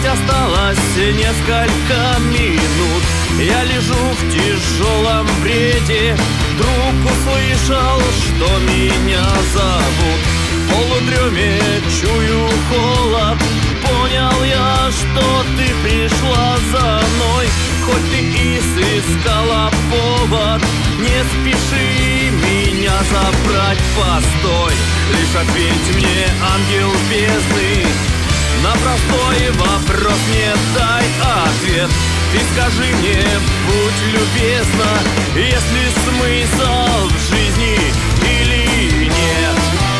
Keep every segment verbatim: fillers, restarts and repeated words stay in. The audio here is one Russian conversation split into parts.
Ведь осталось несколько минут. Я лежу в тяжелом бреде, вдруг услышал, что меня зовут. В полудреме чую холод, понял я, что ты пришла за мной. Хоть ты и сыскала повод, не спеши меня забрать, постой. Лишь ответь мне, ангел бездны, на простой вопрос мне дай ответ. Ты скажи мне, будь любезна, есть ли смысл в жизни или нет?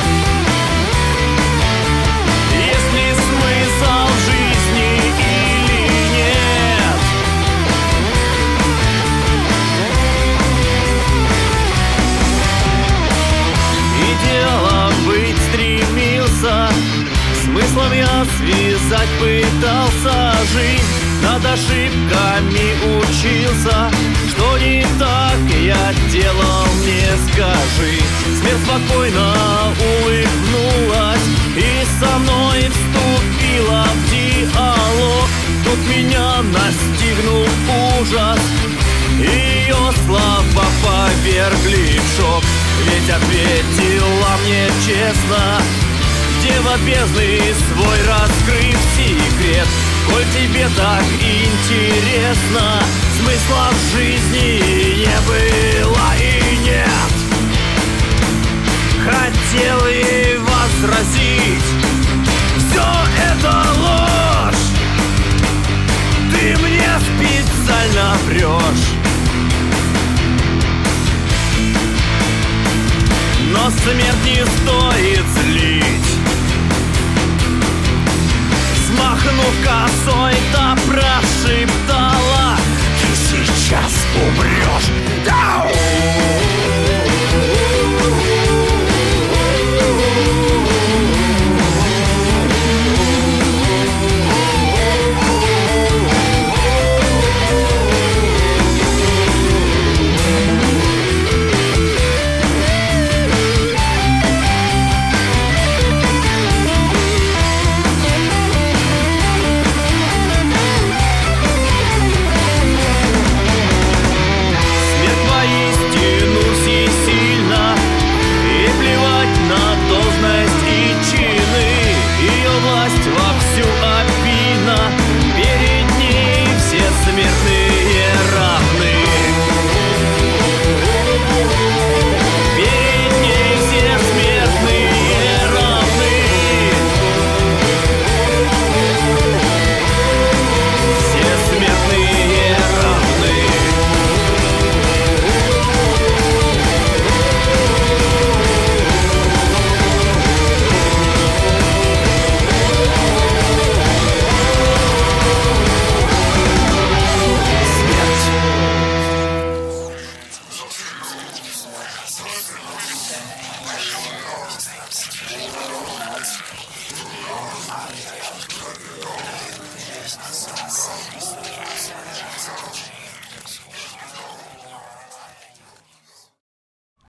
Есть ли смысл в жизни или нет? Идеалом быть стремился, смыслом я связать пытался жизнь. Над ошибками учился, что не так я делал, мне скажи. Смерть спокойно улыбнулась и со мной вступила в диалог. Тут меня настигнул ужас, ее слова повергли в шок. Ведь ответила мне честно, дева бездны, свой раскрыв секрет. Коль тебе так интересно, смысла в жизни не было и нет. Хотел ей возразить, все это ложь, ты мне специально врешь. Но смерть не стоит злить. Смахнув косой